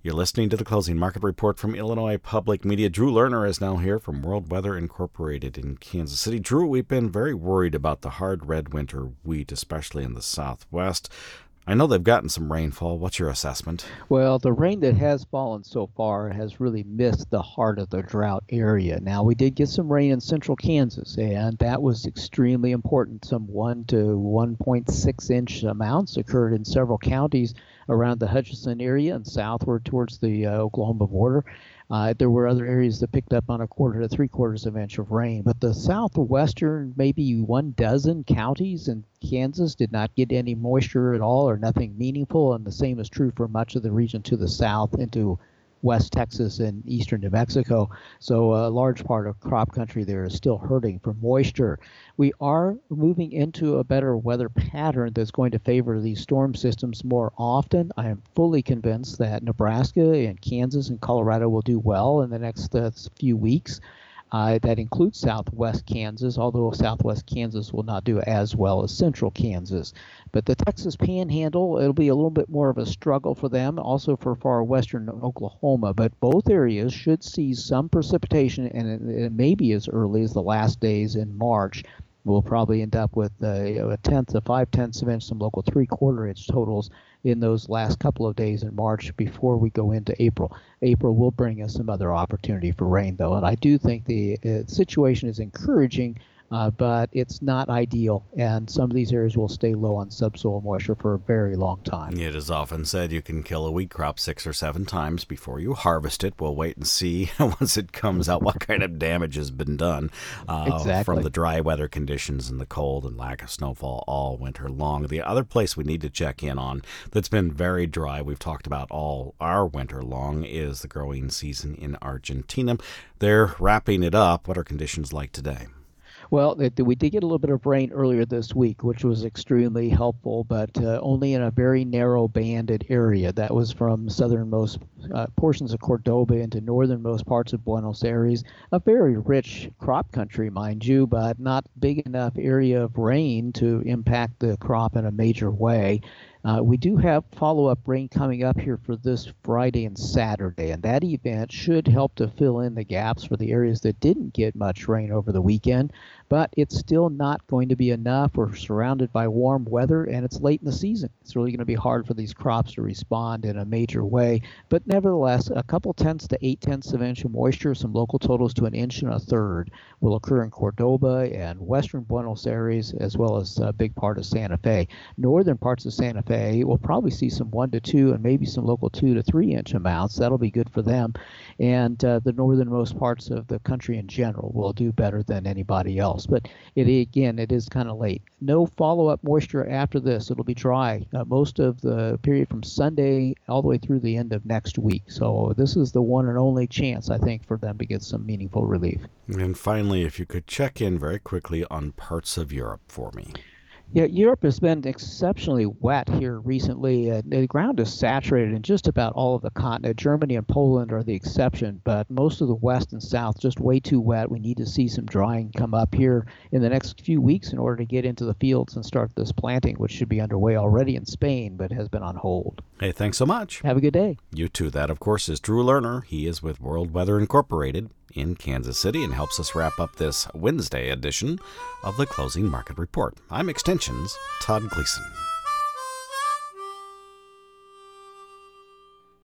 You're listening to the Closing Market Report from Illinois Public Media. Drew Lerner is now here from World Weather Incorporated in Kansas City. Drew, we've been very worried about the hard red winter wheat, especially in the Southwest. I know they've gotten some rainfall. What's your assessment? Well, the rain that has fallen so far has really missed the heart of the drought area. Now, we did get some rain in central Kansas, and that was extremely important. Some 1 to 1.6 inch amounts occurred in several counties around the Hutchinson area and southward towards the Oklahoma border. There were other areas that picked up on 1/4 to 3/4 of an inch of rain, but the southwestern, maybe 12 counties in Kansas did not get any moisture at all or nothing meaningful, and the same is true for much of the region to the south into West Texas and eastern New Mexico. So a large part of crop country there is still hurting for moisture. We are moving into a better weather pattern that's going to favor these storm systems more often. I am fully convinced that Nebraska and Kansas and Colorado will do well in the next few weeks. That includes southwest Kansas, although southwest Kansas will not do as well as central Kansas. But the Texas Panhandle, it'll be a little bit more of a struggle for them, also for far western Oklahoma. But both areas should see some precipitation, and it may be as early as the last days in March. We'll probably end up with a tenth to 5/10 of an inch, some local 3/4 inch totals in those last couple of days in March before we go into April. April will bring us some other opportunity for rain, though, and I do think the situation is encouraging, but it's not ideal, and some of these areas will stay low on subsoil moisture for a very long time. It is often said you can kill a wheat crop 6 or 7 times before you harvest it. We'll wait and see once it comes out what kind of damage has been done from the dry weather conditions and the cold and lack of snowfall all winter long. The other place we need to check in on that's been very dry, we've talked about all our winter long, is the growing season in Argentina. They're wrapping it up. What are conditions like today? Well, we did get a little bit of rain earlier this week, which was extremely helpful, but only in a very narrow banded area. That was from southernmost portions of Cordoba into northernmost parts of Buenos Aires. A very rich crop country, mind you, but not big enough area of rain to impact the crop in a major way. We do have follow-up rain coming up here for this Friday and Saturday, and that event should help to fill in the gaps for the areas that didn't get much rain over the weekend, but it's still not going to be enough. We're surrounded by warm weather, and it's late in the season. It's really going to be hard for these crops to respond in a major way, but nevertheless, a couple tenths to 8/10 of an inch of moisture, some local totals to 1 1/3 inches will occur in Cordoba and western Buenos Aires, as well as a big part of Santa Fe. Northern parts of Santa Fe will probably see some 1 to 2 and maybe some local 2 to 3 inch amounts. That'll be good for them. And the northernmost parts of the country in general will do better than anybody else. But it is kind of late. No follow-up moisture after this. It'll be dry most of the period from Sunday all the way through the end of next week. So this is the one and only chance, I think, for them to get some meaningful relief. And finally, if you could check in very quickly on parts of Europe for me. Yeah, Europe has been exceptionally wet here recently. The ground is saturated in just about all of the continent. Germany and Poland are the exception, but most of the west and south just way too wet. We need to see some drying come up here in the next few weeks in order to get into the fields and start this planting, which should be underway already in Spain, but has been on hold. Hey, thanks so much. Have a good day. You too. That, of course, is Drew Lerner. He is with World Weather Incorporated in Kansas City and helps us wrap up this Wednesday edition of the Closing Market Report. I'm Extension's Todd Gleason.